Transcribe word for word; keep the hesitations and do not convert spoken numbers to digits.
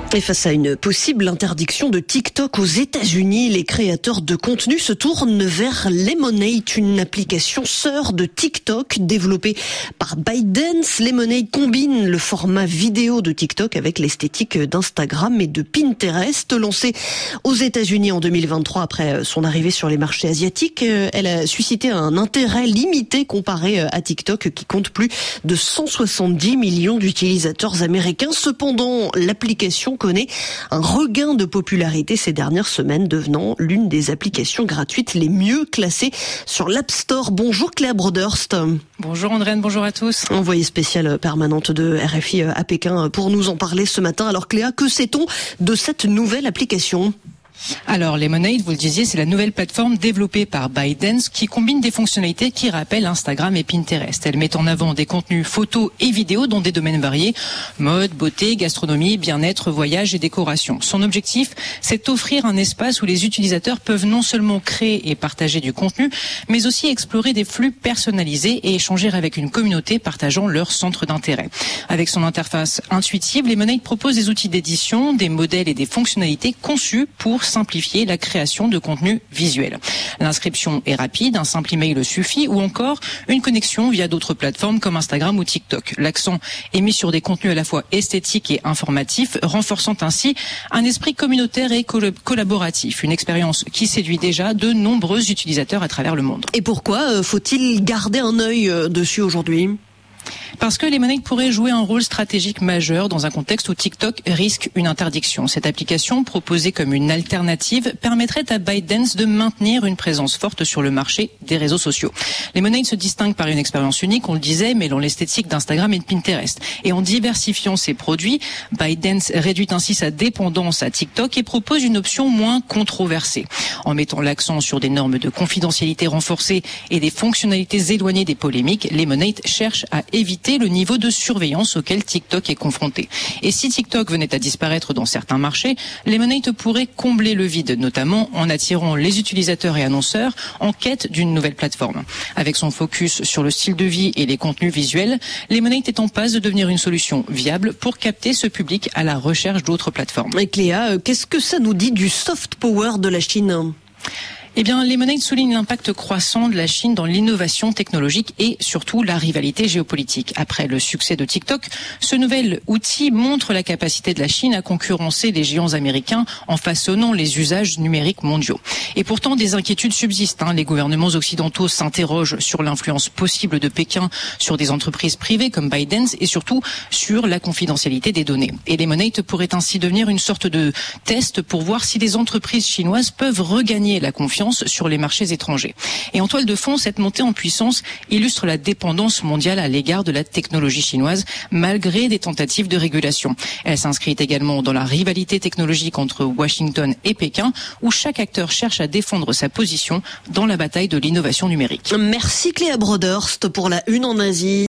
Et face à une possible interdiction de TikTok aux États-Unis, les créateurs de contenu se tournent vers Lemonade, une application sœur de TikTok développée par ByteDance. Lemonade combine le format vidéo de TikTok avec l'esthétique d'Instagram et de Pinterest. Lancée aux États-Unis en deux mille vingt-trois après son arrivée sur les marchés asiatiques, elle a suscité un intérêt limité comparé à TikTok qui compte plus de cent soixante-dix millions d'utilisateurs américains. Cependant, l'application connaît un regain de popularité ces dernières semaines, devenant l'une des applications gratuites les mieux classées sur l'App Store. Bonjour Cléa Broderst. Bonjour Andréane, bonjour à tous. Envoyée spéciale permanente de R F I à Pékin pour nous en parler ce matin. Alors Cléa, que sait-on de cette nouvelle application ? Alors, Lemonade, vous le disiez, c'est la nouvelle plateforme développée par ByteDance qui combine des fonctionnalités qui rappellent Instagram et Pinterest. Elle met en avant des contenus photos et vidéos dans des domaines variés, mode, beauté, gastronomie, bien-être, voyage et décoration. Son objectif, c'est d'offrir un espace où les utilisateurs peuvent non seulement créer et partager du contenu, mais aussi explorer des flux personnalisés et échanger avec une communauté partageant leur centre d'intérêt. Avec son interface intuitive, Lemonade propose des outils d'édition, des modèles et des fonctionnalités conçus pour simplifier la création de contenu visuel. L'inscription est rapide, un simple email suffit, ou encore une connexion via d'autres plateformes comme Instagram ou TikTok. L'accent est mis sur des contenus à la fois esthétiques et informatifs, renforçant ainsi un esprit communautaire et collaboratif. Une expérience qui séduit déjà de nombreux utilisateurs à travers le monde. Et pourquoi faut-il garder un œil dessus aujourd'hui ? Parce que Lemonade pourrait jouer un rôle stratégique majeur dans un contexte où TikTok risque une interdiction. Cette application, proposée comme une alternative, permettrait à ByteDance de maintenir une présence forte sur le marché des réseaux sociaux. Lemonade se distingue par une expérience unique, on le disait, mêlant l'esthétique d'Instagram et de Pinterest. Et en diversifiant ses produits, ByteDance réduit ainsi sa dépendance à TikTok et propose une option moins controversée. En mettant l'accent sur des normes de confidentialité renforcées et des fonctionnalités éloignées des polémiques, Lemonade cherche à éviter le niveau de surveillance auquel TikTok est confronté. Et si TikTok venait à disparaître dans certains marchés, Lemonade pourrait combler le vide, notamment en attirant les utilisateurs et annonceurs en quête d'une nouvelle plateforme. Avec son focus sur le style de vie et les contenus visuels, Lemonade est en passe de devenir une solution viable pour capter ce public à la recherche d'autres plateformes. Et Cléa, qu'est-ce que ça nous dit du soft power de la Chine ? Eh bien, Lemonade souligne l'impact croissant de la Chine dans l'innovation technologique et surtout la rivalité géopolitique. Après le succès de TikTok, ce nouvel outil montre la capacité de la Chine à concurrencer les géants américains en façonnant les usages numériques mondiaux. Et pourtant, des inquiétudes subsistent. Hein. Les gouvernements occidentaux s'interrogent sur l'influence possible de Pékin sur des entreprises privées comme ByteDance et surtout sur la confidentialité des données. Et Lemonade pourrait ainsi devenir une sorte de test pour voir si les entreprises chinoises peuvent regagner la confiance sur les marchés étrangers. Et en toile de fond, cette montée en puissance illustre la dépendance mondiale à l'égard de la technologie chinoise, malgré des tentatives de régulation. Elle s'inscrit également dans la rivalité technologique entre Washington et Pékin, où chaque acteur cherche à défendre sa position dans la bataille de l'innovation numérique. Merci Cléa Broderst pour la Une en Asie.